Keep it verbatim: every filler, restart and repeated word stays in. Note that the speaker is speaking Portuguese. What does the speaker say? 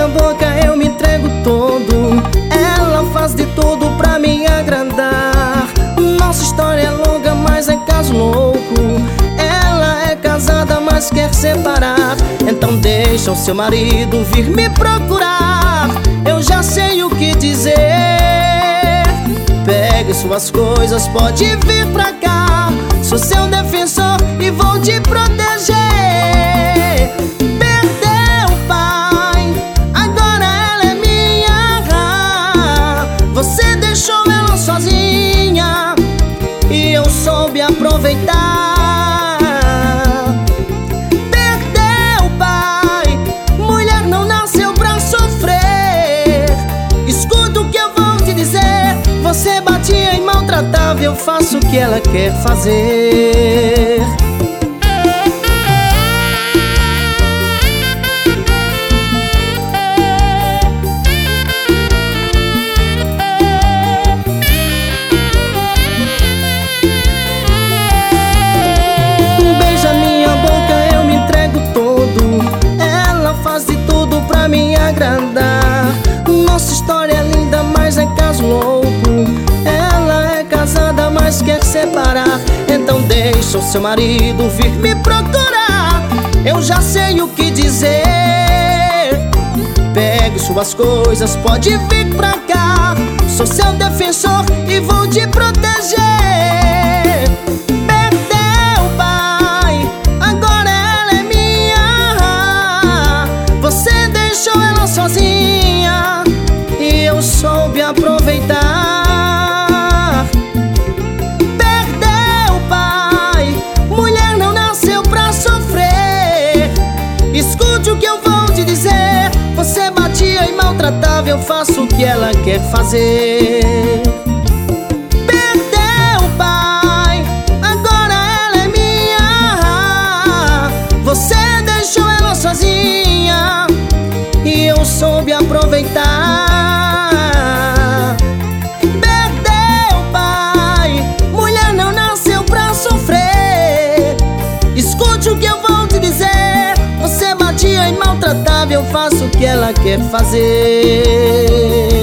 boca eu me entrego todo. Ela faz de tudo pra me agradar. Nossa história é longa, mas é caso louco. Ela é casada, mas quer separar. Então deixa o seu marido vir me procurar. Eu já sei o que dizer. Pegue suas coisas, pode vir pra cá. Sou seu defensor e vou te proteger. Perdeu, pai, agora ela é minha. Você deixou ela sozinha e eu soube aproveitar. Perdeu, pai, mulher não nasceu pra sofrer. Escuta o que eu vou te dizer. Você batia e maltratava, eu faço o que ela quer fazer. Beija minha boca, eu me entrego todo. Ela faz de tudo pra me agradar. Nossa história é linda, mas é caso louco. Ela é casada, mas quer separar. Então deixa o seu marido vir me procurar. Eu já sei o que dizer. Pegue suas coisas, pode vir pra cá. Sou seu defensor e vou te proteger. Perdeu, pai, agora ela é minha. Você deixou ela sozinha e eu soube aproveitar. Perdeu, pai, mulher não nasceu pra sofrer. Escute o que eu vou te dizer. Você batia e maltratava, eu faço o que ela quer fazer. Perdeu, pai, agora ela é minha. Você deixou ela sozinha e eu soube aproveitar. Perdeu, pai, mulher não nasceu pra sofrer. Escute o que eu vou te dizer. Você batia e maltratava, eu faço o que ela quer fazer.